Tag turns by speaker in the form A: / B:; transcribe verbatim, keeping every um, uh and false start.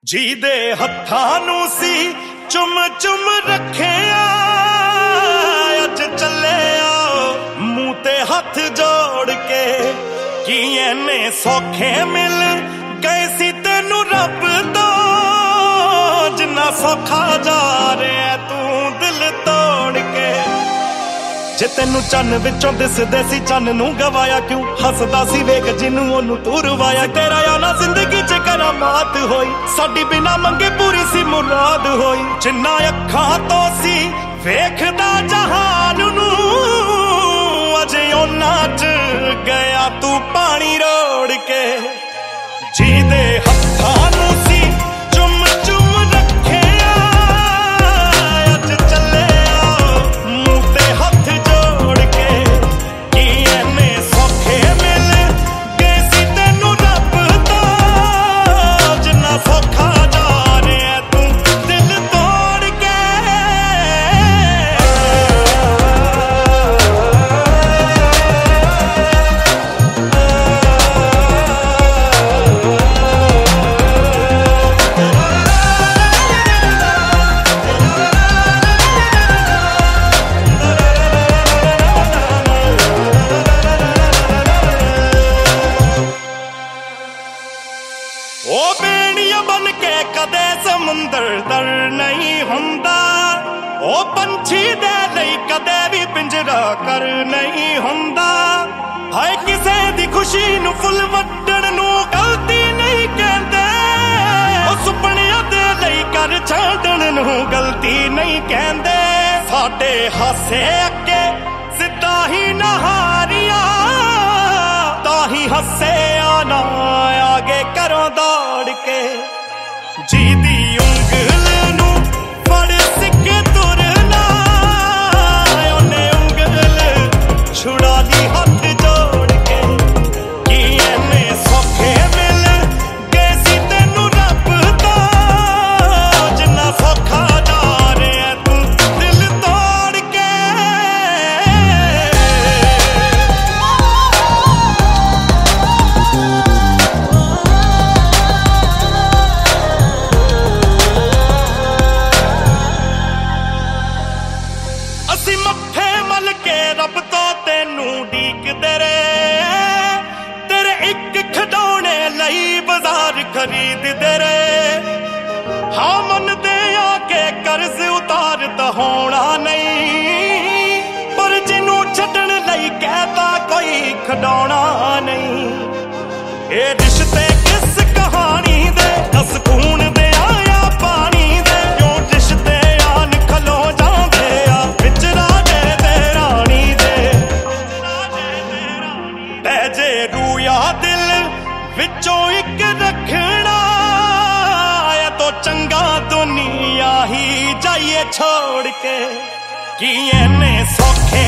A: ਜਿਹਦੇ ਹੱਥਾਂ ਨੂੰ ਸੀ ਚੁੰਮ ਚੁੰਮ ਰੱਖਿਆ ਅੱਜ ਚੱਲਿਆ ਮੂੰਹ ਤੇ ਹੱਥ ਜੋੜ ਕੇ। ਕੀ ਐਨੇ ਸੌਖੇ ਮਿਲ ਗਏ ਸੀ ਤੈਨੂੰ ਰੱਬ ਤੋਂ ਜਿੰਨਾ ਸੌਖਾ ਜਾ ਰਿਹਾ ਤੂੰ ਦਿਲ ਤੋੜ ਕੇ। ਜੇ ਤੈਨੂੰ ਚੰਨ ਵਿੱਚੋਂ ਦਿਸਦੇ ਸੀ ਚੰਨ ਨੂੰ ਗਵਾਇਆ ਕਿਉਂ ਹੱਸਦਾ ਸੀ ਵੇਖ ਜਿਹਨੂੰ ਉਹਨੂੰ ਤੂੰ ਰਵਾਇਆ। ਤੇਰਾ ਆਉਣਾ ਜ਼ਿੰਦਗੀ 'ਚ ਕਰਾਮਾਤ ਹੋਈ ਸਾਡੀ ਬਿਨਾ ਮੰਗੇ ਪੂਰੀ ਸੀ ਮੁਰਾਦ ਹੋਈ। ਜਿੰਨਾ ਅੱਖਾਂ ਤੋਂ ਸੀ ਵੇਖਦਾ ਜਹਾਨ ਨੂੰ ਅਜੇ ਉਹਨਾਂ 'ਚ ਗਿਆ ਤੂੰ ਪਾਣੀ ਰੋੜ ਕੇ। ਜਿਹਦੇ ਹੱਥਾਂ ਨੂੰ ਸੀ ਚੁੰਮ ਚੁੰਮ ਰੱਖਿਆ ਅੱਜ ਚੱਲਿਆ ਮੂੰਹ ਤੇ ਹੱਥ ਜੋੜ ਕੇ। ਕੀ ਐਨੇ ਸੌਖੇ ਮਿਲ ਗਏ ਸੀ ਤੈਨੂੰ ਰੱਬ ਤੋਂ ਜਿੰਨਾ ਸੌਖਾ ਜਾ ਰਿਹਾ ਤੂੰ ਦਿਲ ਤੋੜ ਕੇ। ਉਹ ਬੇੜੀਆਂ ਬਣ ਕੇ ਕਦੇ ਸਮੁੰਦਰ ਦਰ ਨਹੀਂ ਹੁੰਦਾ। ਉਹ ਪੰਛੀ ਦੇ ਲਈ ਕਦੇ ਵੀ ਪਿੰਜਰਾ ਕਰ ਨਹੀਂ ਹੁੰਦਾ। ਹਾਏ ਕਿਸੇ ਦੀ ਖੁਸ਼ੀ ਨੂੰ ਫੁੱਲ ਵੱਢਣ ਨੂੰ ਗਲਤੀ ਨਹੀਂ ਕਹਿੰਦੇ। ਉਹ ਸੁਪਨਿਆਂ ਦੇ ਲਈ ਕਰ ਛੱਡਣ ਨੂੰ ਗਲਤੀ ਨਹੀਂ ਕਹਿੰਦੇ। ਸਾਡੇ ਹਾਸੇ ਅੱਗੇ ਸਿੱਧਾ ਹੀ ਨਹਾਰੀਆਂ ਤਾਂ ਹੀ ਹੱਸਿਆ ਨਾ ਆਗੇ ਘਰੋਂ ਦੌੜ ਕੇ। ਜਿਹਦੀ ਉਂਗਲ ਨੂੰ ਫੜ ਸਿੱਕੇ ਤੁਰਨਾ ਉਹਨੇ ਉਂਗਲ ਛੁਡਾ ਲਈ ਹੱਥ ਜੋੜ ਕੇ। ਕੀ ਐਨੇ ਸੌਖੇ ਮਿਲ ਗਏ ਸੀ ਤੈਨੂੰ ਰੱਬ ਤੋਂ ਜਿੰਨਾ ਸੌਖਾ ਜਾ ਰਿਹਾ ਤੂੰ ਦਿਲ ਤੋੜ ਕੇ। ਅਸੀਂ ਮੱਥੇ ਮਲ ਕੇ ਰੱਬ ਤੋਂ ਤੈਨੂੰ ਡੀਕਦੇ ਰਹੇ। ਤੇਰੇ ਇੱਕ ਖਿਡੌਣੇ ਲਈ ਬਾਜ਼ਾਰ ਖਰੀਦਦੇ ਰਹੇ। ਹਾਂ ਮੰਨਦੇ ਆ ਕਿ ਕਰਜ਼ ਉਤਾਰ ਤਾਂ ਹੋਣਾ ਨਹੀਂ ਪਰ ਜਿਹਨੂੰ ਛੱਡਣ ਲਈ ਕਹਿਤਾ ਕੋਈ ਖਿਡੌਣਾ ਨਹੀਂ। ਇਹ ਰਿਸ਼ਤੇ ਕਿਸ ਕਹਾਣੀ ਦੇ ਦਸ ਖੂਨ ਦੇ ਆਇਆ ਪਾਣੀ ਦੇ ਕਿਉਂ ਰਿਸ਼ਤੇ ਆਨ ਖਲੋ ਜਾਂਦੇ ਆ ਵਿੱਚ ਰਾਜੇ ਤੇ ਰਾਣੀ ਦੇ। ਤੇ ਜੇ ਰੂਇਆ ਦਿਲ ਵਿੱਚੋਂ ਇੱਕ ਰੱਖਣਾ ਇਹ ਤੋਂ ਚੰਗਾ ਦੁਨੀਆ ਹੀ ਜਾਈਏ ਛੋੜ ਕੇ। ਕੀ ਐਨੇ ਸੌਖੇ